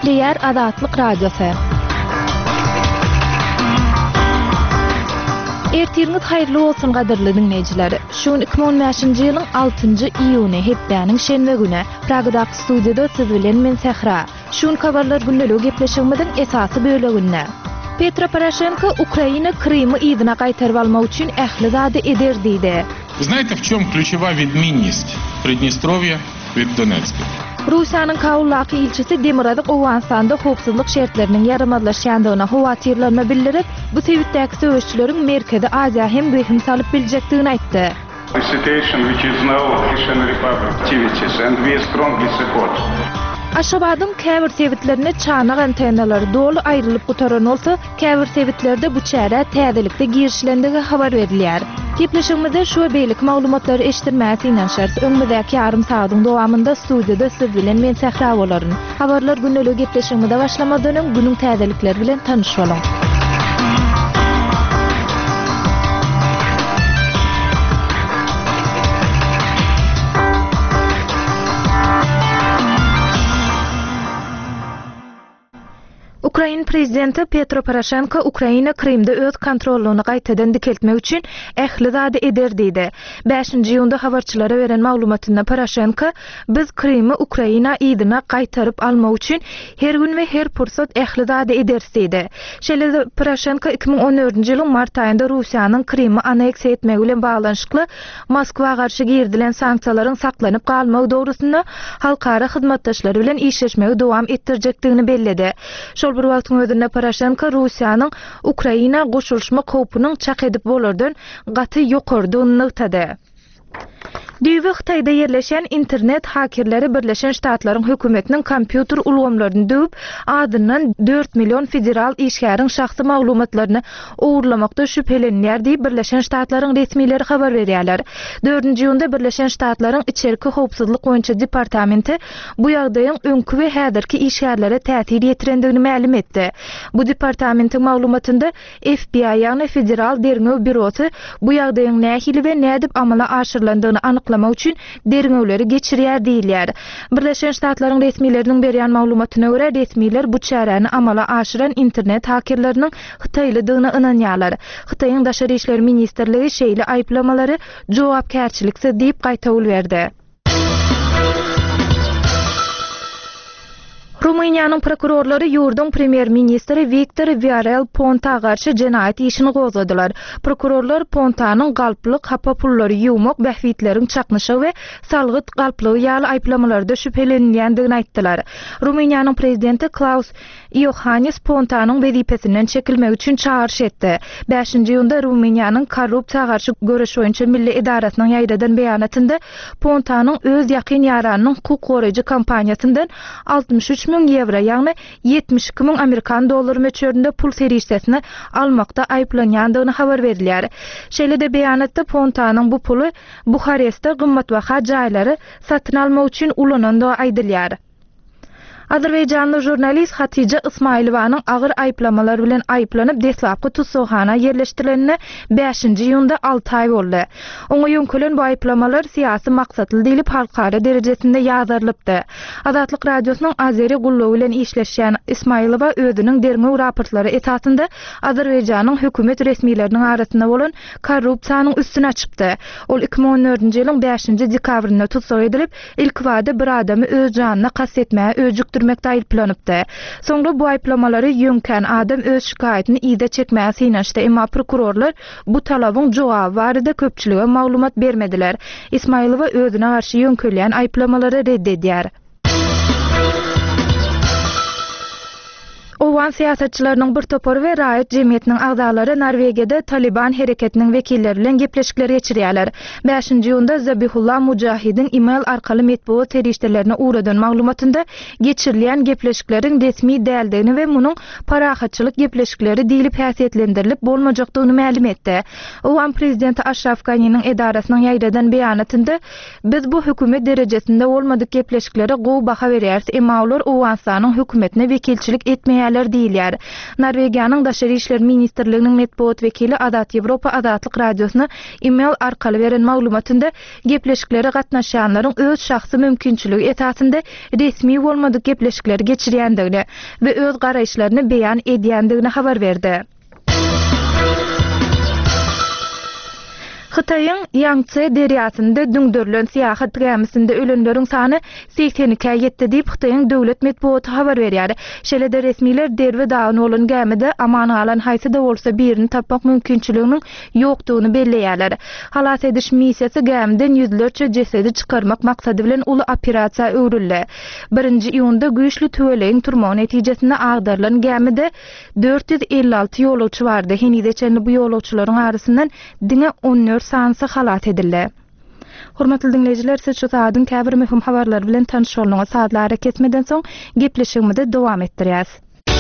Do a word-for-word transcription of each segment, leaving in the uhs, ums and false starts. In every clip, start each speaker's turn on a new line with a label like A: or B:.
A: Eşliyer Azatlyk Radiosu. Ertirňiz haýyrly bolsun gaderli dinleýijiler. Şuň iki bin on beşinji ýylyň altynjy iýuny hepdäniň şenbe güne Pragada studiýada siz bilen men Sehra. Şuň habarlar gündelik gepleşigimiziň esasy böleginde. Petro Poroshenko Ukraina Крымы ýygyna gaýtaryp almak üçin ähli zady eder diýdi.
B: Вы знаете, в чем ключевая відмінність Придністров'я від Донецька?
A: Rusiýanyň Kabullaky ilçesi Demiradyk Owganstanda howpsuzlyk şertleriniň ýaramazlaşýandygyna howatyrlanma bildirip, bu sebäpdäki söwüşçüleriň merkezi Aziýa hem göhüm salyp biljekdigini aýtdy.
C: The situation which is now Russian Republic activities and we strongly support.
A: Aşgabatyň käbir sebitlerine çanak antennaları dolu aýrylyp gutaran bolsa, käbir sebitlerde bu çäre täzelikde girişlendigi habar berilýär. Gepleşigimizde şu beýlik maglumatlary eşitdirmäsi inanşarys öňümüzdäki ýarym saýatyň dowamında studiýada siz bilen men Sehra bolaryn. Habarlar gündelik gepleşigimizde başlamadan öň günüň täzelikleri bilen tanyş bolaň. Ukraina prezidenti Petro Poroshenko Ukraina Krymda öz kontrollugyny gaýtadan dikeltmek üçin ähli zady eder diýdi. beşinji ýylda habarçylara beren maglumatynda Poroshenko biz Krymy Ukraina ýygyna gaýtaryp almak üçin her gün we her pursat ähli zady ederiz diýdi. Şeýle Poroshenko iki bin on dördünji ýylyň mart aýynda Russiýanyň Krymy anneksiýa etmegi bilen baglanşykly Moskwa garşy girdilen sanksiýalaryň saklanyp galmagy dogrusynda halkara hyzmatdaşlary bilen işleşmegi dowam etdirjekdigini belledi. Şol bir wagtyň özünde Poroshenko Russiýanyň Ukraina goşulşma howpynyň çak edip bolardan gaty ýokardygyny aýtdy. Düýbe Hytaýda ýerleşen internet hakerleri Birleşen Ştatlaryň hökümetiniň kompýuter ulgamlaryny döwüp, adyndan dört milyon federal işgäriň şahsy maglumatlaryny owurlamakda şüphelenýär diýip Birleşen Ştatlaryň resmileri habar berýärler. dördünji ýylda Birleşen Ştatlaryň içerki howpsuzlyk boýunça departamenti bu ýagdaýyň öňkü we häzirki işgärlere täsir ýetirendigini ma'lum etdi. Bu departamentin maglumatynda F B I ýagny Federal Derňöw Bürosy bu ýagdaýyň nähili we nädip amala aşyrlandygyny anyklamak üçin derňewleri geçirýär diýilýär. Birleşen Ştatlaryň resmileriniň berýän maglumatyna görä, resmiler bu çäreni amala aşyran internet hakerleriniň Hytaýlydygyna ynanýarlar. Hytaýyň Daşary işler ministrligi şeýle aýplamalary jogapkärçiliksiz diýip gaýtaryp berdi. Rumaniýanyň prokurorlary ýurdun premier ministri Viktor Viorel Ponta garşy jenaýat işini gozladylar. Prokurorlar Pontanyň galplyk hapa pullary ýuwmak, bähwitleriň çaknyşy we salgyt galplygy ýaly aýplamalarda şüphelenýändigini aýtdylar. Rumaniýanyň prezidenti Klaus Iohannis Pontanyň wezipesinden çekilmek üçin çağırış etdi. beşinji ýylda Rumaniýanyň korrupsiýa garşy görüş boýunça milli idarasynyň ýaýradan beýanatynda Pontanyň öz ýakyn ýaranynyň hukuk goraýjy kampaniýasyndan altymyş üç min euro ýagny yetmiş iki min Amerikan dollary möçberinde pul serişdesini almakda aýplanýandygyny habar berilýär. Şeýle de beýanatda Pontanyň bu puly Buharestde gymmatbaha jaýlary satyn almak üçin ulanandygy aýdylýar. Azerbaýjanly jurnalist Hatice Ismailowanyň agyr aýplamalar bilen aýplanyp deslapky tutsagana ýerleşdirilene beşinji ýylda alty aý boldy. Oňa ýönkelen bu aýplamalar siýasy maksatly diýilip halkara derejesinde ýazylypdy. Azatlyk radiosynyň Azeri gullawy bilen işleşýän Ismailowa özüniň derňöw raportlary esasında Azerbaýjanyň hökümet resmileriniň arasynda bolan korrupsiýanyň üstüne çypdy. Ol iki bin on dördünji ýylyň beşinji dekabrynda tutsag edilip, ilk wada bir adamy öz janyna kastetmäge öjük Türmekde aýplanıpdy. Soňra bu aýplamalary ýönkän adam öz şikaýatyny ýyda çekmäsi ýnaşdy, emma prokurorlar bu talabyň jogaby barada köpçülige maglumat bermediler. Ismailowa özüne garşy ýönkelýän aýplamalary reddedýär. Owan siýasatçylarynyň bir topar we raýat jemgyýetiniň agzalary Norwegiýada Taliban hereketiniň wekilleri bilen gepleşikler geçirýärler. beşinji ýylda Zabihullah Mujahidin email arkaly metbuat serişdelerine uğradan maglumatynda geçirilen gepleşiklerin resmi däldigini we munyň parahatçylyk gepleşikleri diýilip häsiýetlendirilip bolmajakdygyny ma'lum etdi. Owan prezidenti Ashraf Ghani'niň edarasynyň ýaýradan beýanatynda biz bu hökümet derejesinde bolmadyk gepleşikleri gowy baha berýäris, emma olar Owanstanyň hökümetine wekilçilik etmeýär näler diýilýär. Norwegiýanyň Daşary işler ministrliginiň medeniýet wekili Adat Ýewropa Adatlyk radiosyna e-mail arkaly beren maglumatynda gepleşiklere gatnaşanlaryň öz şahsy mümkinçiligi esasynda resmi bolmadyk gepleşikleri geçirýändigini we öz garaýşlaryny beýan edýändigini habar berdi. Xitayın Yangtze deriýasynda düňdürlen syýahat gemisinde ölenleriň sany seksenikä ýetdi diýip Xitayň döwlet medeniýeti habar berýär. Şeýle-de resmiler derwe dağın bolan gemide aman alan haýsy da bolsa birini tapmak mümkinçiliginiň ýokdugyny belleýärler. Halas ediş missiýasy gemiden ýüzlerçe jesedi çykarmak maksady bilen uly operasiýa öwrüldi. birinji iýunda güýçli töwelegiň turmagy netijesinde agdarylan gemide dört yüz elli alty ýolagçy bardy. Henide çenli bu ýolagçylaryň arasyndan diňe on dört sansy halat edildi. Hormatly dinleyijiler, siz şu saatın käbir möhüm habarlar bilen tanış bolmaňyz. Saatlara kesmeden soň gepleşigimizi dowam etdirýäs.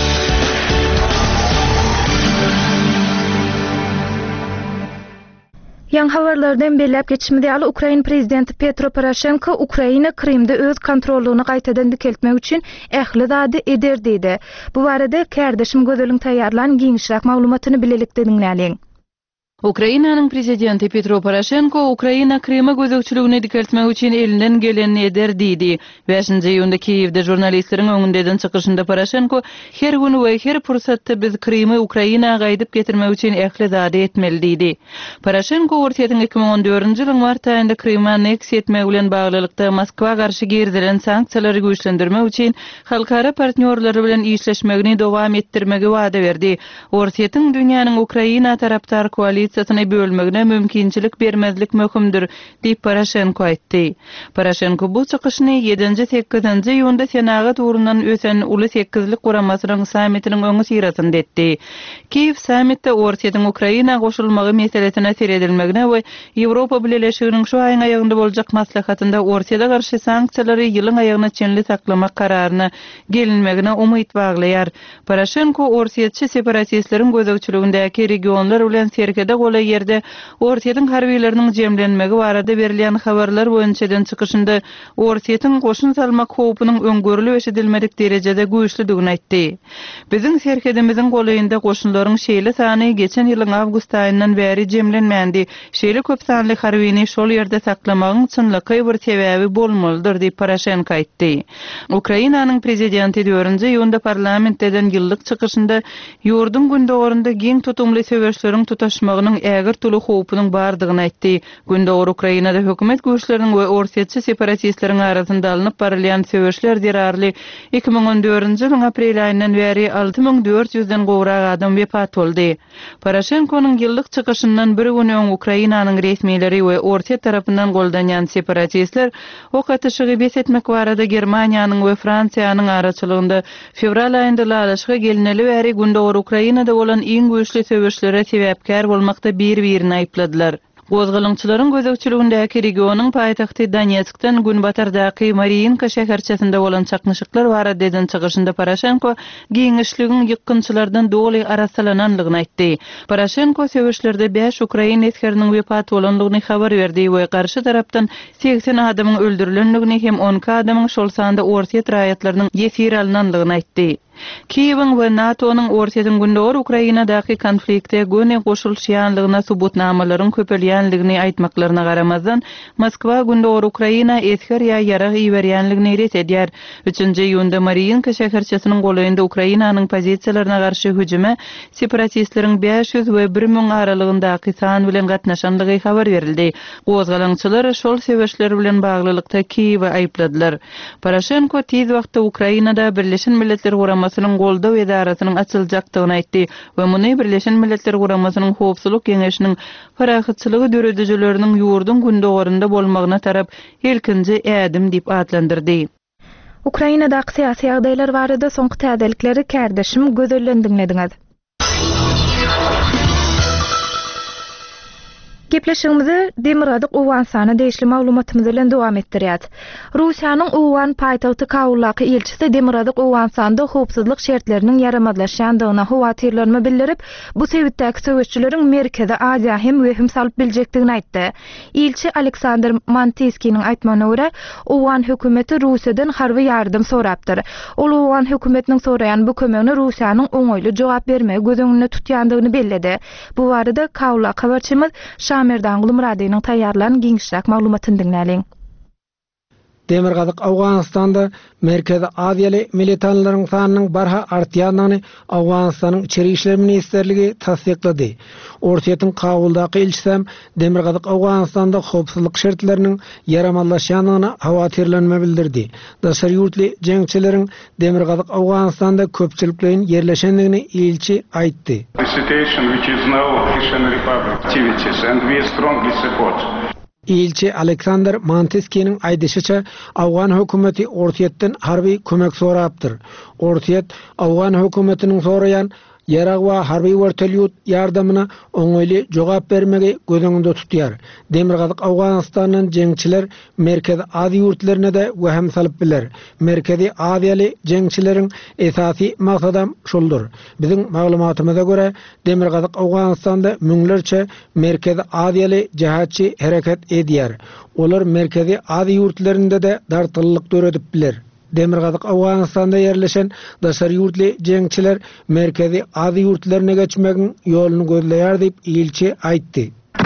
A: Ýa-ni habarlardan belläp geçmedi ýaly Ukraina prezidenti Petro Poroshenko Ukraina Krimde öz kontrollugyny gaýtadan dikeltmek üçin ähli zady eder diýdi. Bu barada kärdeşim gözeliň taýýarlan giňişrak maglumatyny bilelikde dinläliň.
D: Ukrainanyň prezidenti Petro Poroshenko Ukraina Krima gözükçüligini dikeltmek üçin elinden geleni eder diýdi. beşinji iýunda Kiýewde jurnalistleriň öňünden çykyşynda Poroshenko her gün we her pursatda biz Krimy Ukrainaga gaýdyp getirmek üçin ähli zady etmeli diýdi. Poroshenko ortaýatyň iki ming on dördünji ýylyň mart aýynda Krymy anneks etmek bilen baglylykda Moskwa garşy gerilen sanksiýalary güýçlendirmek üçin halkara partnerleri bilen işleşmegini dowam etdirmegi wada berdi. Ortaýatyň dünýäniň Ukraina tarapdar koalisiýasyny bölmegine mümkinçilik bermezlik möhümdür diýip Poroshenko aýtdy. Poroshenko bu çykyşyny ýedinji sekizinji iýunda Senagat urundan ösen uly sekizlik guramasynyň sammitiniň öňü sirasynda etdi. Kiýew sammitde ortaýatyň Ukraina goşulmagy meselesine seredilmegine we Ýewropa Birleşiginiň şu aýyň aýagynda boljak maslahatynda ortaýada garşy sanksiýalary ýylyň aýagyna çenli saklamak kararyna gelinmegine umyt baglaýar. Poroshenko ortaýatçy separatistleriň gözegçiligindäki regionlar bilen serkede gola ýerde ortaýatyň harbiýleriniň jemlenmegi barada berilýän habarlar boýunçadan çykyşynda ortaýatyň goşun salmak howpunyň öňgörüli eşidilmedik derejede güýçlidigini aýtdy. Biziň serkedimiziň golaýynda goşunlaryň şeýle sany geçen ýylyň awgust aýyndan bäri jemlenmändi. Şeýle köp sanly harbiýni şol ýerde saklamagyň çynlyky bir sebäbi bolmalydyr diýip Poroshenko aýtdy. Ukrainanyň prezidenti dördünji iýunda parlamentden ýyllyk çykyşynda ýurdun gündogorunda giň tutumly söwüşleriň tutaşmagynyň ägir tuly howpunyň bardygyny aýtdy. Gündogor Ukrainada hökümet güýçleriniň we ortaýatçy separatistleriň arasynda alınıp barylýan söwüşler derarly iki ming on dördünji ýylyň aprel aýyndan bäri alty ming dört ýüzden gowrak adam wepat boldy. Poroshenkonyň ýyllyk çykyşyndan bir gün öň Ukrainanyň resmiýetleri we ortaýat tarapyndan goldanýan separatistler ok atışygy besetmek barada Germaniýanyň we Fransiýanyň araçylygynda fevral aýynda lalaşyga gelineli bäri gündogor Ukrainada bolan iň güýçli söwüşlere sebäpkär bolmakda bir-birini aýpladylar. Gozgalyňçylaryň gözegçiligindäki regionyň paýtagty Donetskden günbatardaky Mariinka şäherçesinde bolan çaknyşyklar barada eden çygyşynda Poroshenko giňişligiň ýykynçylardan doly arasalananlygyny aýtdy. Poroshenko söwüşlerde beş Ukraina eskeriniň wepat bolanlygyny habar berdi we garşy tarapdan seksen adamyň öldürilenligini hem on adamyň şol sanda ortaýat raýatlarynyň ýesir alınanlygyny aýtdy. Kiýewiň we NATO'nyň ortaýatyň gündogor Ukrainadaky konflikte göne goşulýanlygyna subutnamalaryň köpelýänligini aýtmaklaryna garamazdan Moskwa gündogor Ukraina esker ýa ýarag iýberýänligini rededýär. üçinji iýunda Mariinka şäherçesiniň golaýynda Ukrainanyň pozisiýalaryna garşy hüjüme separatistleriň beş yüz we bir ming aralygyndaky san bilen gatnaşanlygy habar berildi. Gozgalyňçylar şol sebäpler bilen baglylykda Kiýewi aýpladylar. Poroshenko tez wagtda Ukrainada Birleşen Milletler Guramasynyň goldaw edarasynyň açyljakdygyny aýtdy we muny Birleşen Milletler Guramasynyň howpsuzlyk geňeşiniň parahatçylygy döredüjileriniň ýurdun gündogorunda bolmagyna tarap ilkinji ädim diýip adlandyrdy.
A: Ukrainada syýasy ýagdaýlar barada soňky täzelikleri kärdeşim gözellendiňlediňiz. Gepleşigimizi Demirgazyk Owgansana deýişli maglumatymyz bilen dowam etdirýär. Russiýanyň Owgan paýtagty Kabullaky elçisi Demirgazyk Owgansanda howpsuzlyk şertleriniň ýaramazlaşýandygyna howatyrlanyny bildirip, bu sebäpdäki söwüşçüleriň Merkezi Aziýa hem wehim salyp biljekdigini aýtdy. Elçi Aleksandr Mantiskiniň aýtmagyna görä, Owgan hökümeti Russiýadan harby ýardym sorapdyr. Ol Owgan hökümetiniň soraýan bu kömegine Russiýanyň oňoýly jogap bermegi gözüňünde tutýandygyny bellidi. Bu barada Kabullaky habarçymyz Şamerdan Gulmuradynyň taýýarlanan giňişräk maglumatyny dinläliň.
E: Demirgazyk Awganistanda Merkezi Aziýaly militanlaryň sanynyň barha artýanyny Awganistanyň içeri işler ministerligi tasdiklady. Ortiýetin Kabuldaky elçisi Demirgazyk Awganistanda howpsuzlyk şertleriniň ýaramazlaşýandygyna howatyrlanyny bildirdi. Daşary ýurtly jeňçileriň Demirgazyk Awganistanda köpçüliklerin ýerleşendigini elçi aýtdy.
C: The situation which is now Russian Republic activities and we strongly support.
E: Elçi Aleksandr Mantiskiniň aýdýşyça, Awgan hökümeti ortiýetden harby kömek sorapdyr. Ortiýet Awgan hökümetiniň soraýan ýarag we harby wertelýut ýardamyna oňoýly jogap bermegi gözüňde tutýar. Demirgazyk Awganistanyň jeňçiler Merkezi Aziýa ýurtlaryna da wehem salyp biler. Merkezi Aziýaly jeňçileriň esasy maksady şoldur. Biziň maglumatymyza görä, Demirgazyk Awganistanda müňlerçe Merkezi Aziýaly jahatçy hereket edýär. Olar Merkezi Aziýa ýurtlarynda da dartyllyk göredip biler. Demirgazyk Awganistanda ýerleşen daşary ýurtly jeňçiler Merkezi Aziýa ýurtlaryna geçmegiň ýoluny gözleýär diýip elçi aýtdy.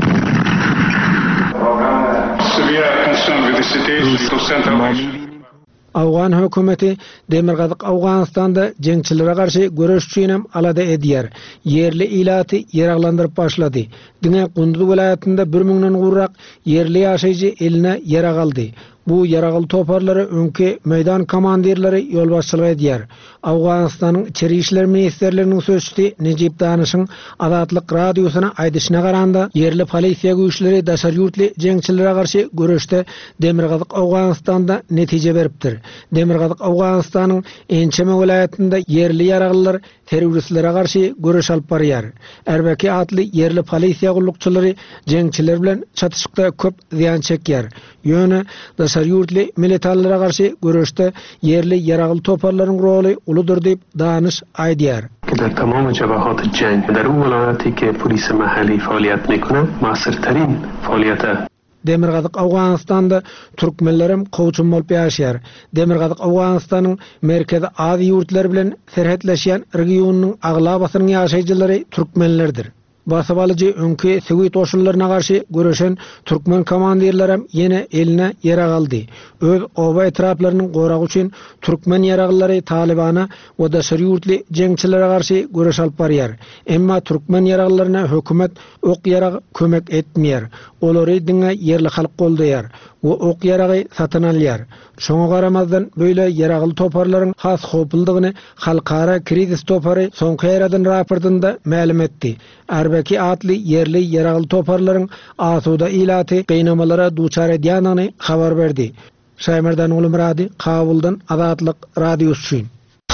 C: We are concerned with the situation to Central
E: Awgan hökümeti Demirgazyk Awganistanda jeňçilere garşy görüş üçin hem alada edýär. Yerli ilaty ýeraglandyryp başlady. Diňe Gunduz vilayatynda bir miňden gurrak yerli ýaşaýjy eline ýarag aldy. Bu yaragal toparları öňki meydan komandirleri ýol başçylyk edýär. Awganistanyň içeri işler ministerleriniň sözçüsi Nejip Danışyň Azatlyk radiosyna aýdyşyna garanda, yerli polisiýa güýçleri daşary ýurtly jeňçilere garşy görüşde Demirgazyk Awganistanda netije beripdir. Demirgazyk Awganistanyň Ençeme vilayatynda yerli yaraglylar teröristlere garşy görüş alyp barýar. Erbeki atly yerli polisiýa gullukçylary jeňçiler bilen çatışykda köp ziýan çekýär. Ýöne daşary ýurtly militanlara garşy görüşde yerli yaragly toparlaryň roly uludur diýip Danyş aýdýar.
F: در تمام جبهات جنگ در اون ولایتی که پلیس محلی فعالیت میکنه موثرترین فعالیت
E: Demirgazyk Awganistanda türkmenlerim kowçum bolup ýaşaýar. Demirgazyk Awganistanyň Merkezi Aziýa ýurtlary bilen serhetleşýän regionynyň aglabasynyň ýaşaýjylary türkmenlerdir. Basabalyjy öňki Sowet oşullaryna garşy görüşen türkmen komandirleri hem ýene eline ýarag aldy. Öz oba etraplaryny gorak üçin türkmen ýaraglary Talibana we daşary ýurtly jeňçilere garşy görüş alyp barýar. Emma türkmen ýaraglaryna hökümet ok ýarag kömek etmeýär. Olary diňe yerli halk goldaýar we ok ýaragy satyn alýar. Şoňa garamazdan böyle ýaragly toparlaryň has howpuldygyny halkara krizis topary soňky ýeradan raportynda ma'lum etdi. Erbeki atly yerli ýaragly toparlaryň asuda ilaty gynamalara duçar edýänyny habar berdi. Şaýmerdan Gulmurady, Kabuldan Azatlyk radiosu.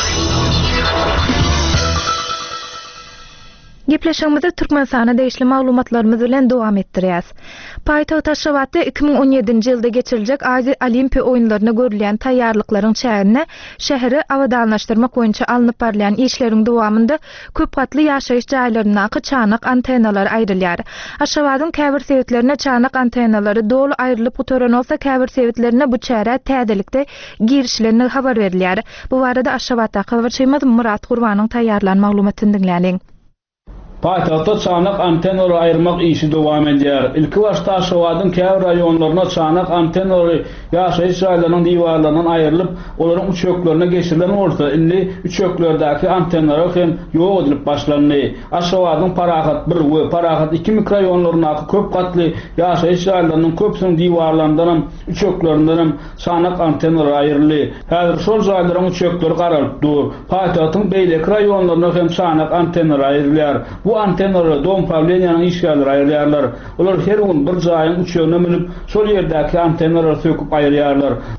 A: Gepleşigimizi Türkmenistana deýişli maglumatlarymyz bilen dowam etdirýäs. Paýtagyt Aşgabatda iki miň on ýedinji ýylda geçiriljek Aziýa Olimpiýa oýunlaryna görülen taýýarlyklaryň çägine şäheri awadanlaşdyrmak boýunça alınıp barýan işleriň dowamında köp gatly ýaşaýyş jaýlaryna çanak antenalar aýrylýar. Aşgabatyň käbir sebitlerine çanak antenalary dolu aýrylyp gutoran bolsa, käbir sebitlerine bu çäre täzelikde girişlerini habar berilýär. Bu barada Aşgabatda habarçymyz Murat Gurbanyň taýýarlanan maglumatyny dinläliň.
G: Paýtagtda çanak antenalary aýyrmak işi dowam edýär. Ilki başda Aşgabatyň käbir raýonlaryna çanak antenalary ýaşaýyş jaýlarynyň diwarlaryndan aýrylyp, olaryň uçöklerine geçirilen bolsa, indi uçöklerdäki antenalary hem ýok edilip başlandy. Aşgabatyň Parahat bir we Parahat iki mikroraýonlaryna köp gatly ýaşaýyş jaýlarynyň köpsiniň diwarlaryndan hem uçöklerinden hem çanak antenalary aýryldy. Häzir şol jaýlaryň uçökleri garalypdyr. Paýtagtyň beýleki raýonlaryna hem çanak antenalary aýrylýar. Bu antenalary dom pawleniýanyň işgärleri aýrylýarlar. Olar her gün bir jaýyň uçögüne minip, şol ýerdäki antenalary söküp aýrylýarlar.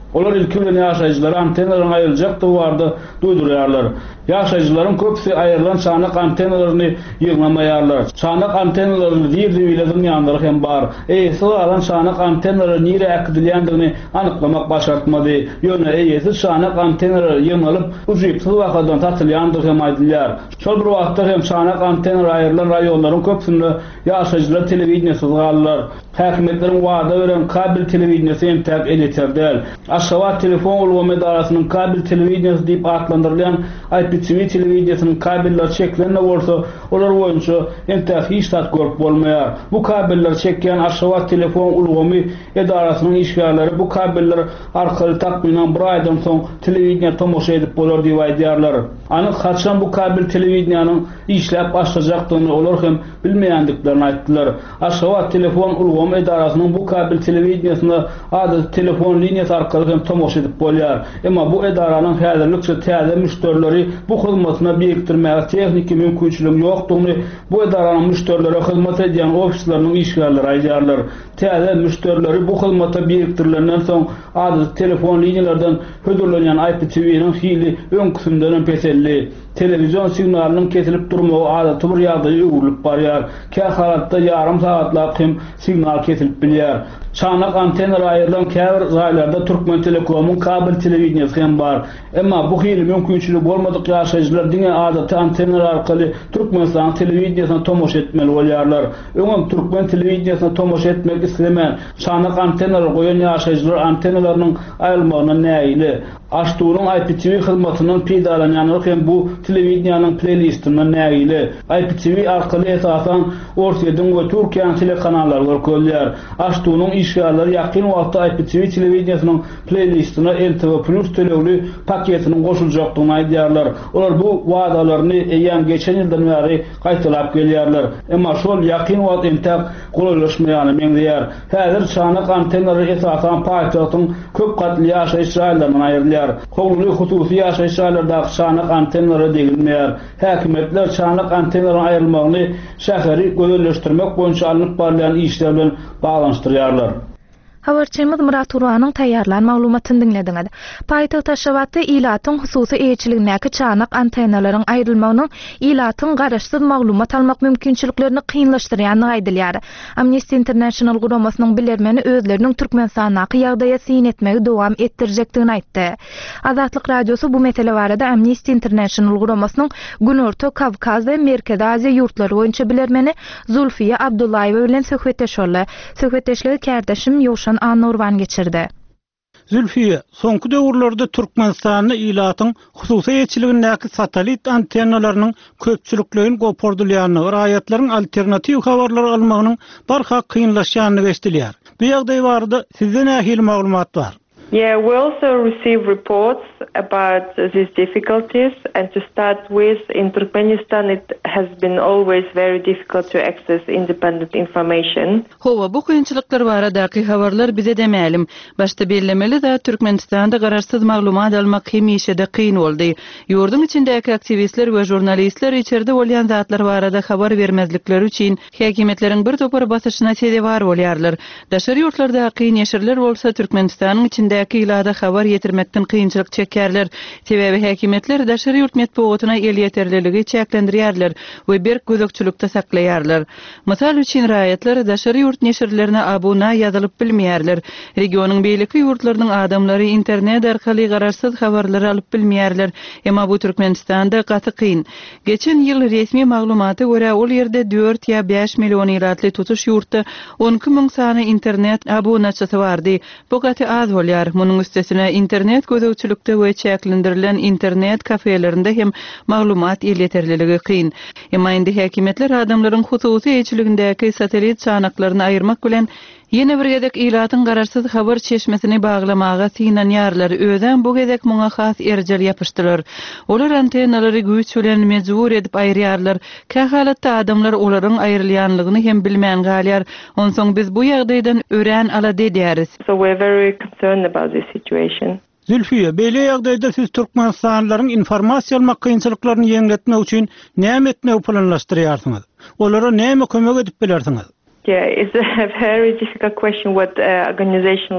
G: Olar ilki bilen ýaşaýjylar antennalardan aýryljak duwarda duýdurýarlar. Ýaşaýjylaryň köpsi aýrylan çanak antennalaryny ýygnamaýarlar. Çanak antennalaryny diýdi bilen ýandyry hem bar. Eýsi alan çanak antennalary nire äkdilýändigini anyklamak başartmady. Ýöne eýsi çanak antennalary ýygnalyp uzyply wagtdan tatylýandyr hem aýdylýar. Şol bir wagtda hem çanak antennalar aýrylan raýonlaryň köpsinde ýaşaýjylar telewizionyasy galdylar. Häkimetleriň wada beren kabel telewizionyasy entäk eliterdel. Aşgabat telefon ulgamy edarasynyň kabel telewizionyasy diýip atlandyrylýan I P T V telewizionyanyň kabelleri çeklenme bolsa, olar boýunça entäk hiç tat görüp bolmaýar. Bu kabelleri çekýän Aşgabat telefon ulgamy edarasynyň işgärleri bu kabeller arkaly takmynan bir aýdan soň telewizionya tomoşa edip bolar diýip aýdýarlar. Anyk haçan bu kabel telewizionyanyň işläp başlajakdygyny olar hem bilmeýändiklerini aýtdylar. Aşgabat telefon ulgamy edarasynyň bu kabel telewizionyasynda ady telefon liniýasy arkaly hem tomoşa edip bolýar. Emma bu edaranyň häzirlikçe täze müşterileri bu hyzmatyna birikdirmäge tehnik mümkinçiligi ýokdugyny bu edaranyň müşterileri hyzmat edýän ofislarynyň işgärleri aýdýarlar. Täze müşterileri bu hyzmata birikdirilenden soň ady telefon liniýalardan hödürlenýän I P T V'niň hili öňküsünden peselli. Televizyon signalynyň kesilip durmagy adaty bir ýagdaýa öwrülip barýar. Kä halatda ýarym sagatlap hem signal kesilip bilýär. Çanak antennalar aýrylan käbir raýonlarda Türkmen Telekomyň kabel telewizionyasy hem bar. Emma bu hili mümkinçiligi bolmadyk ýaşaýjylar diňe adaty antennalar arkaly Türkmenistan telewizionyasyna tomoşa etmeli bolýarlar. Öňem Türkmen telewizionyasyna tomoşa etmek islemän çanak antennalar goýan ýaşaýjylar antennalarynyň aýrylmagyna näýili. Açdygyň I P T V hyzmatynyň peýdalanýanyny hem bu telewizionyanyň playlistine näýili. I P T V arkaly esasan Orsiýadan we Türkiýanyň telekanallary görkezýär. Açdygyň işgärleri ýakyn wagtda I P T V telewizionyanyň playlistine L T V Plus telewli paketiniň goşuljakdygyny aýdýarlar. Olar bu wagdalaryny eýen geçen ýyldan bäri gaýtalap gelýärler. Emma şol ýakyn wagt entäk golalaşmaýany meňzeýär. Häzir çanak antennalary esasan paýtagtyň köp gatly ýaşaýyş raýonlaryna aýrylýar. Hogluly hususy ýaşaýyş raýonlarynda çanak antennalary degilmeýär. Häkimetler çanak antennalaryň aýrylmagyny şäheri gözelleşdirmek boýunça alınıp barýan işler bilen baglanşdyrýarlar.
A: Habarçymyz Murat Uranyň taýýarlan maglumatyny dinlediňiz. Paýtagt Aşgabatda ilatyň hususy eýçiligindäki çanak antennalaryň aýrylmagynyň ilatyň garaşsyz maglumat almak mümkinçiliklerini kynlaşdyrýanyny aýdylýar. Amnesty International guramasynyň bilermeni özleriniň Türkmenistanaky ýagdaýa syn etmegi dowam etdirjekdigini aýtdy. Azatlyk radiosu bu mesele barada Amnesty International guramasynyň Günorta Kavkaz we Merkezi Aziýa ýurtlary boýunça bilermeni Zulfiýe Abdullaýewa bilen söhbetleşýärler. Söhbetleşleri kärdeşim Ýowşan Anurwan geçirdi.
E: Zülfiye, soňky döwürlerde Türkmenistanyň ilatyň hususy eýçiligindäki satelit antennalarynyň köpçüliklerini gopardylýanyny, raýatlaryň alternativ habarlar almagynyň barha kynlaşýanyny geçdilýär. Bu ýagdaý barada sizde nähili maglumat bar?
H: Yeah, we also receive reports about these difficulties, and to start with, in Turkmenistan it has been always very difficult to access independent information.
D: Howa bu kynçylyklar baradaky habarlar bize de mälim. Başda bellemeli de Türkmenistanda gararsyz maglumat almak hemişe de kyn boldy. Ýurdun içindäki aktivistler we jurnalistler içeride bolýan zatlar barada habar bermezlikleri üçin häkimetleriň bir topar basyşyna sebäp bar bolýarlar. Daşary ýurtlarda kyn ýeşirler bolsa Türkmenistanyň içinde ilada habar yetirmekden kıyınçılık çekerler. Sebebi häkimetler daşary ýurt metbuatyna el ýeterliligi çäklendirýärler we bir gözükçülükde saklaýarlar. Mysal üçin raýatlar daşary ýurt neşirlerine abuna ýazylyp bilmeýärler. Regionyň beýleki ýurtlarynyň adamlary internet arkaly gararsyz habarlary alyp bilmeýärler. Emma bu Türkmenistanda gaty kyn. Geçen ýyl resmi maglumaty görä ol ýerde dört ýa beş million iratly tutuş ýurtda on iki ming sany internet abunachysy bardy. Bu gaty az bolýar. Munyň üstesine internet gözükçülükde we çäklendirilen internet kafelerinde hem maglumat el ýeterliligi kyn. Emma indi häkimetler adamlaryň hususy eýçiligindäki satelit çanaklaryny aýyrmak bilen ýene bir gedek ilatyň gararsyz habar çeşmesini baglamaga synanýarlar. Özen bu gedek muňa has erjel ýapyşdylar. Olar antennalary güýç bilen mejbur edip aýrýarlar. Kä halatda adamlar olaryň aýrylýanlygyny hem bilmän galýar. Onsoň biz bu ýagdaýdan ören ala dedýäris.
H: So we're very concerned about this situation.
E: Zülfiye, beýle ýagdaýda siz Türkmenistanlylaryň informasiýa almak kynçylyklaryny ýeňletmek üçin näme etmek planlaşdyrýarsyňyz? Olara näme kömek edip bilersiňiz?
H: Yeah, it's a very difficult question what uh, organization like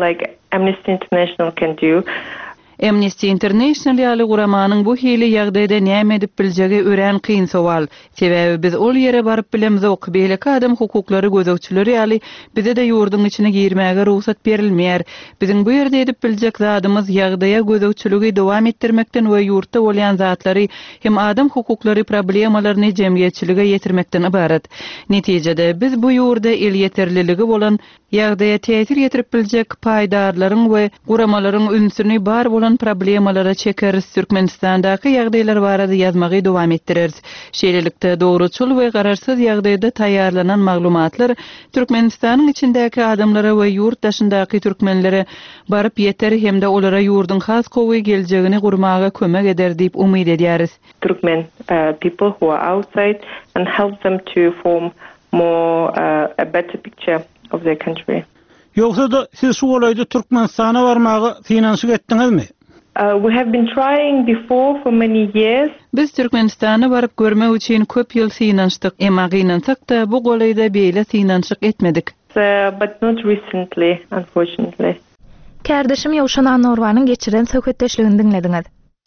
H: Amnesty International can do.
D: Amnesty International ýaly guramanyň bu hili ýagdaýda näme edip biljegi ören kyn sowal. Sebäbi biz ol ýere baryp bilemzok, beýleki adam hukuklary gözegçileri ýaly bize de ýurdun içine girmäge ruhsat berilmeýär. Biziň bu ýerde edip biljek zadymyz ýagdaýa gözegçiligi dowam etdirmekden we ýurtda bolýan zatlary hem adam hukuklary problemalaryny jemgyýetçilige ýetirmekden ibaret. Netijede biz bu ýurda el ýeterliligi bolan ýagdaýa täsir ýetirip biljek paýdarlaryň we guramalaryň ünsüni bar bolan problemalara çekeriz. Türkmenistandaky ýagdaýlar barada ýazmagy dowam etdireriz. Şeýlelikde dogruçul we gararsyz ýagdaýda taýýarlanan maglumatlar Türkmenistanyň içindäki adamlara we ýurt daşyndaky türkmenlere baryp ýeter hemde olara ýurdun has gowy geljegini gurmaga kömek eder diýip umyt edýäris.
H: Turkmen uh, people who are outside and help them to form more uh, a better picture of their country.
I: Yoksa da siz şu olayda Türkmenistan'a varmağı finansiye ettiňizmi?
H: Uh, we have been trying before for many years.
D: Biz Türkmenistan'a baryp görmek üçin köp ýyl synançdyk, emma gynansak da bu golayda beýle synançyk etmedik.
H: Uh, but not recently, unfortunately.
A: Kärdeşim Ýowşan Anorwanyň geçiren söhbetdeşligini dinlediňiz.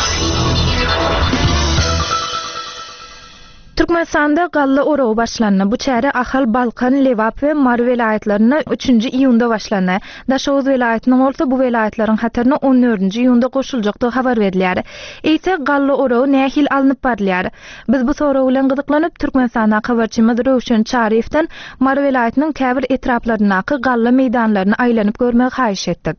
A: Türkmenistanda galla orow başlanna. Bu çäre Ahal, Balkan, Lewap we Mar welaýatlaryna üçünji iýunda başlanna. Daşowuz welaýatynyň bolsa bu welaýatlaryň hatyryna on dördünji iýunda goşuljakdy habar berilýär. Eýse galla orow nähil alınıp barylýar? Biz bu soraw bilen gyzyklanıp Türkmenistana habarçymyz Röwşen Çarifden Mar welaýatynyň käbir etraplarynaky galla meýdanlaryny aýlanyp görmäge haýyş etdik.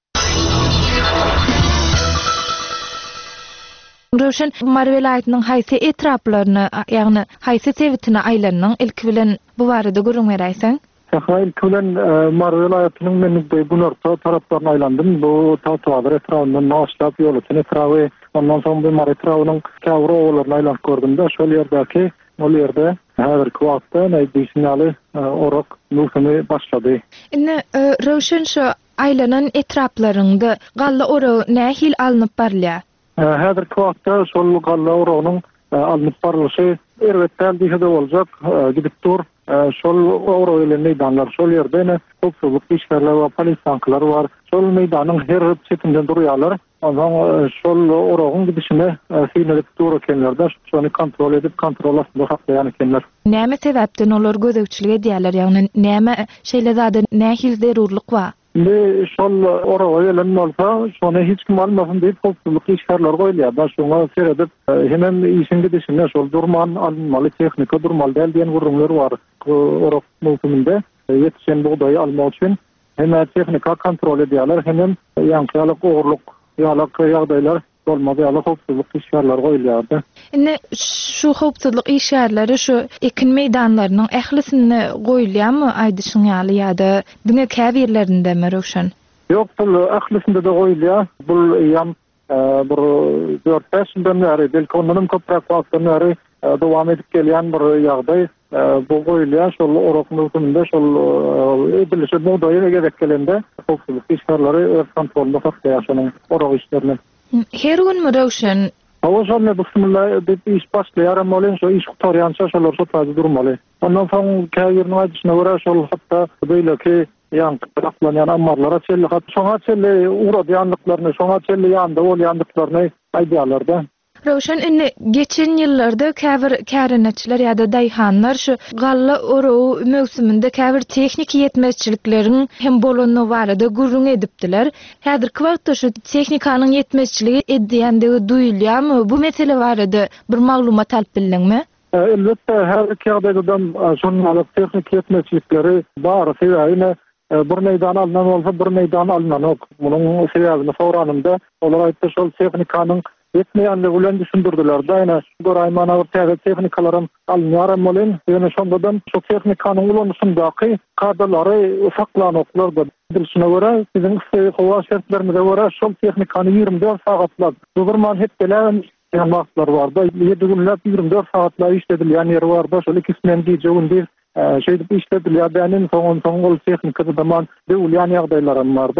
A: Röwşen, Mar welaýatynyň haýsy etraplaryny, ýagny haýsy sebitine aýlanyň ilki bilen bu barada görüň berýäň?
J: Haýsy ilki bilen Mar welaýatynyň mende bu norta taraplaryna aýlandym. Bu tawtalar etrawyny naşlap ýolutyny etrawy, ondan soň bu Mar etrawynyň käwre owlaryny aýlanyp gördüm da, şol ýerdäki, ol ýerde häzirki wagtda näýdisiňaly orok nufmy başlady.
A: Indi Röwşen, şu aýlanan etraplaryňda galla orow nähil alınıp barylýar?
J: Häzirki wagtda şol galla orownyň alınıp barylyşy elbetde diýse de boljak, gidip dur. Şol orow ile meýdanlar, şol ýerde hukuk işgärler we polisankylar bar. Şol meýdanyň her bir çetinden durýarlar. Ondan şol orowyň gidişine synelip dur ekenler, şonu kontrol edip kontrol astynda saklaýan ekenler.
A: Näme sebäpden olar gözegçilik edýärler? Ýagny näme şeýle zady nähil zerurlyk bar?
J: Ne şol orow ýelen bolsa, şonu hiç kim almasyn diýip hukuk işgärler goýulýar. Da şoňa seredip hemen işin gidişine şol durman alınmaly, tehnika durmaly däl diýen gurrunlar bar. Orok mümkünde yetişen buğdayı almak için hem tehnika kontrol edýärler, hem ýankylyk ogurluk ýalyk ýagdaýlar bolmady ýaly hukuk işgärler goýulýardy.
A: Indi şu hukuk işgärleri şu ekin meýdanlarynyň ählisine goýulýarmy aýdyşyň ýaly ýa-da diňe käbirlerindemi Röwşen?
J: Ýok, bu ählisinde de goýulýar. Bu ýam bir dört beş ýyldan beri belki ondan köpräk wagtdan beri dowam edip gelýän bir ýagdaý. Bu goýulýar, şol orok mümkünde şol edilişe buğdaýy gerek gelende hukuk işgärleri öz kontrolünde saklaýar şonuň orok işlerini.
A: Her günmü Röwşen?
J: Awşan bismillah diýip iş başlaýar, amma şo iş gutarýança şolar şotazy durmaly. Ondan soň käýerni aýdyşyna görä şol hatda beýleki ýankylanýan ammarlara çelli hat, şoňa çelli uradýanlyklaryny, şoňa çelli ýanda bolýanlyklaryny aýdýarlar da.
A: Röwşen, indi geçen ýyllarda käbir kärenetçiler ýa-da daýhanlar şu galla orow mövsüminde käbir tehnik ýetmezçiliklerin hem bolanyny barada gurrun edipdiler. Häzirki wagtda şu tehnikanyň ýetmezçiligi edýändigi duýulýarmy? Bu mesele barada bir maglumat alyp bildiňmi?
J: Elbetde her iki ýagdaýda şonuň tehnik ýetmezçilikleri bar. Sebäbi bir meýdan alynan bolsa bir meýdan alynanok. Munyň sebäbini soranymda olar aýtdy, şol tehnikanyň yetmeýänligi bilen düşündirdiler. Daýna goraýmana bir tehnikalarym alınýar bolan, ýöne şondadan şu tehnikanyň ulanysyndaky kadrlary saklanoklar da bilişine görä, biziň howa şertlerimize görä şol tehnikany ýygrimi dört sagatlap durman hep bilen ýanmaklar barda. ýedi günläp ýygrimi dört sagatla işledilýän ýeri barda. Şol ikisinden gije gündüz şeýdip işledilýär. Bänin soňun soňul tehnikada zaman döwülýän ýagdaýlar barda.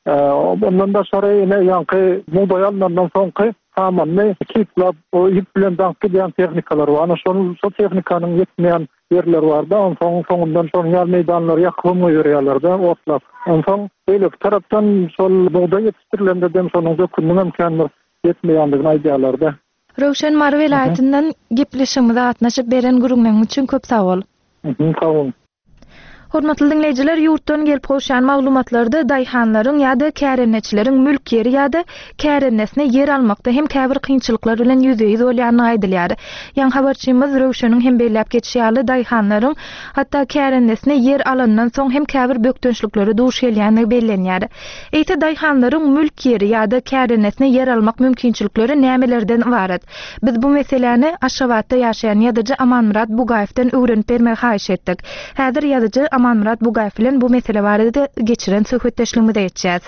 J: ondan da şara ene yankı modayanlardan soňky samanly kitlap o ip bilen dank giden texnikalar var. Ana şonu so texnikanın yetmeýän yerler var da, ondan soňundan şonu ýal meýdanlary ýakylmy ýörýärler da otlap. Ondan beýle tarapdan şol buğda ýetişdirilende dem şonuň dökünmüň imkanları yetmeýändigini aýdýarlar da.
A: Rowşan Mar welaýatynyň gepleşigimize gatnaşyp beren gurulmaň üçin köp sag bol.
J: Sag bol.
A: Hormatly dinleýijiler, ýurtdan gelip goşan maglumatlarda daýhanlaryň ýa-da kärenneçileriň mülk ýeri ýa-da kärennesine yer almakda hem käbir kynçylyklar bilen ýüzeýiz bolýany aýdylýar. Ýa-ni habarçymyz Rowşanyň hem beýlep geçýärli daýhanlaryň hatda kärennesine yer alandan soň hem käbir bökdönçliklere duş gelýäni bellenýär. Eýte daýhanlaryň mülk ýeri ýa-da kärennesine yer almak mümkinçilikleri nämelerden ibaret? Biz bu meseleni Aşgabatda ýaşaýan ýazyjy Amanmurat Bugaýewden öwrenip bermek haýyş etdik. Häzir ýazyjy Amanmurat Bugaýew bilen bu mesele barada geçiren söhbetleşigimizi etjäs.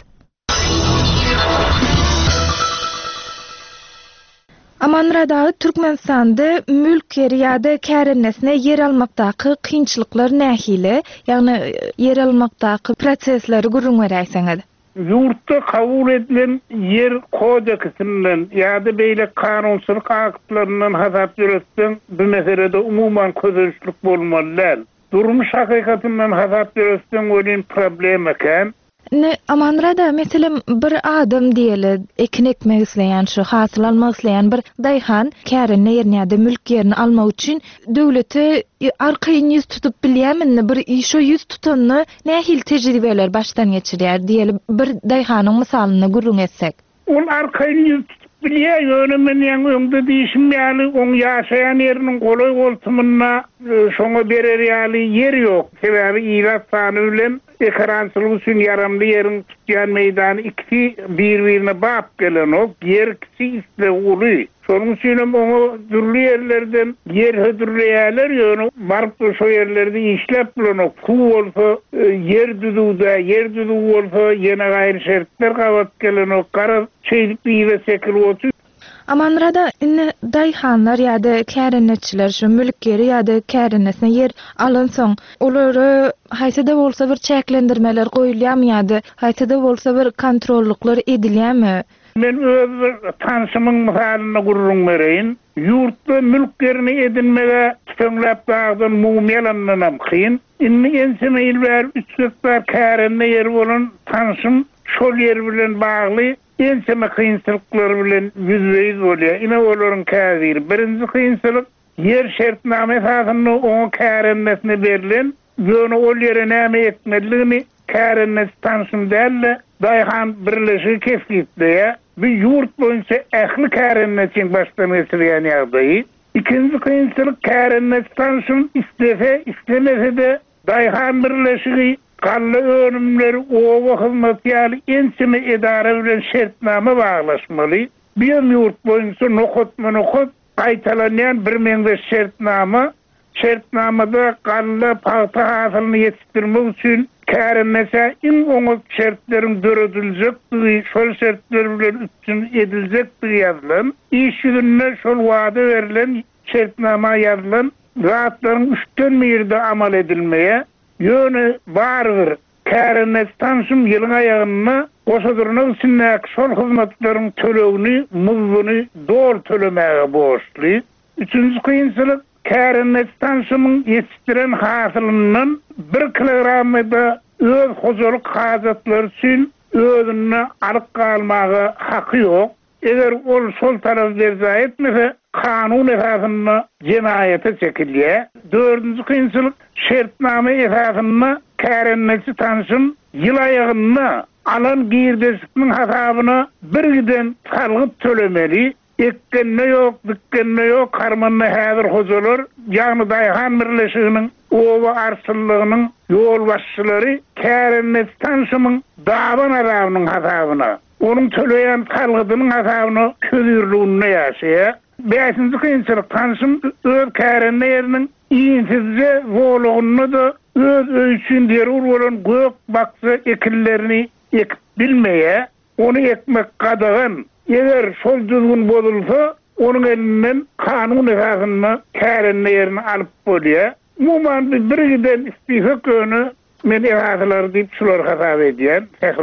A: Amanmurat, Türkmenistanda mülk ýeri ýa-da kärennesine yer almakdaky kynçylyklar nähili, ýagny yer almakdaky prosesleri gurrun beräýsiňiz.
K: Yurtda kabul edilen yer kodeksinden ýa-da beýle kanunçylyk aktlarynyň hasap ýöretsen bu meselede umuman közöçlük bolmaly. Durmuş hakikatynyň hasap ýöretsen ölen problem eken.
A: Ne Amanrada meselem bir adam diýeli ekin ekmek isleýän, şu hasyl almak isleýän bir daýhan kärenne ýerine mülk ýerini almak üçin döwlete arkaýyn ýüz tutup bilýärmi? Bir şo ýüz tutanyny nähil tejribeler başdan geçirýär diýeli bir daýhanyň misalyny gurrun etsek.
K: Ol arkaýyn ýüz tutup bilýär, ýönemen ýa öňde diýişim ýaly oň ýaşaýan ýeriniň golay goltumyna şoňa berer ýaly yer ýok. Sebäbi ýylat sany bilen ekrançylyk üçin ýaramly ýerin tutýan meýdany iki bir-birine bap gelen ok yer kisi isle uly. Şonuň üçin oňa dürli ýerlerden yer hödürleýärler, ýöne barp şo ýerlerde işlep bilen ok ku bolsa yer düzüde, yer düzü bolsa ýene gaýry şertler gabat gelen ok gara çeýip ýyla sekil bolsa.
A: Amanrada inne daýhanlar ýa-da kärenneçiler şu mülk ýeri ýa-da kärennesine yer alynsoň, olary haýsada bolsa bir çäklendirmeler goýulýarmy ýa-da haýsada bolsa bir kontrolluklar edilýärmi?
K: Men öz tanşymyň misalyny gurrun bereýin. Ýurtda mülk ýerini edinmege töňläp dagdan mumiýalananam kyn. Inni enseme ýyllar üç hektar kärenne yer bolan tanşym şol yer bilen bagly enseme kynçylyklar bilen ýüzbeýiz bolýar. Ine olaryň käzir birinji kynçylyk yer şertname esasyny oňa kärennesine berilen, ýöne ol ýere näme etmeligini kärennes tanşym dälle daýhan birleşigi kesipdir. Bu ýurt boýunça ähli kärennesin başdan geçirýän ýagdaý. Ikinji kynçylyk kärennes tanşym istese istemese de daýhan birleşigi Kalla önümleri owa hyzmat ýaly enseme edara bilen şertname baglaşmaly. Bir ýurt boýunça nokotma nokot gaýtalanýan bir meňde şertname, şertnamada kalla paýta hasylyny ýetişdirmek üçin kärennese in oňa şertleriň dörediljekdigi, şol şertler bilen üstün ediljekdigi ýazylan, iş ýüzünde şol wada berilen şertnama ýazylan zatlaryň üçten birde amal edilmeye ýöne bardyr. Kärennes tanşym ýylyň aýagyna goşadyrnyň üçin şol hyzmatlaryň tölegini, muzluny dol tölemäge borçly. Üçüncü kynçylyk kärennes tanşymyň ýetişdiren hasylynyň bir kilogramda öz hojalyk hajatlary üçin özüne alyp galmagy haky ýok. Eger ol şol taraf berza etmese kanun esasyna cinayete çekilýär. Dördüncü kynçylyk şertname esasyna kärennesi tanşym ýyl aýagyna alan girdesiniň hasabyna birgiden salgyp tölemeli. Ekkenne ýok, dikkenne ýok, karmanyna häzir hojalar, ýagny daýhan birleşiginiň owa arsylygynyň ýol başçylary kärennes tanşymyň daban arabynyň hasabyna onun töleýän salgydynyň hasabyna ködürlüğüne ýaşaýar. Beşinci kynçylyk tanşym öz kärenne ýeriniň iňsizce bolugyny da öz öýçün derur bolan gök baksa ekillerini ekip bilmeýär, onu ekmek gadagan. Eger şol düzgün bozulsa, onun elinden kanun esasyna kärenne ýerini alyp bolýar. Muman birigiden istifa köni men esasylar diýip şular hasap edýän. Tekrar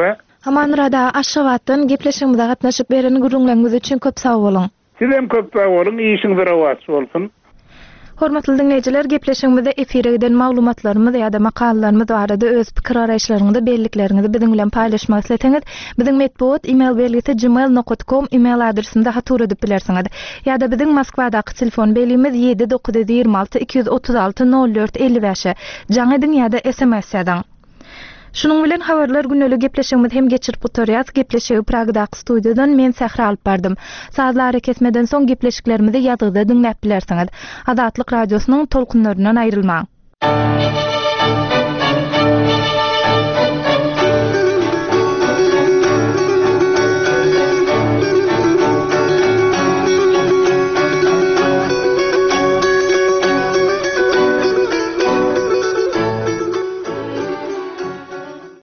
A: Hamanrada Aşgabatdan gepleşigimizde gatnaşyp bereni gurrunlaryňyz üçin köp sag bolun.
K: Sizem köp sag bolun, işiňiz rawat bolsun.
A: Hormatly dinleýijiler, gepleşigimizde efire giden maglumatlarymyz ýa-da makalalarymy barada öz pikir araýşlaryňyzy, bellikleriniňizi biziň bilen paýlaşmak isleteňiz, biziň medpuat e-mail belgisi gmail nokta com e-mail adresimde hatur edip bilersiňiz. Ýa-da biziň Moskwadaky telefon belimiz yedi dokuz yüz ýygrima alty iki yüz otuz alty nol dört elli beş. Jaň edin ýa-da S M S ýazan. Şunun bilen habarlar günlük gepleşigimiz hem geçirip oturýas. Gepleşigi Pragadaky studiýadan men Sähra alyp bardym. Sazlary kesmeden soň gepleşiklerimizi ýazgyda dinläp bilersiňiz. Azatlyk radiosynyň tolkunlarynyň aýrylmaň.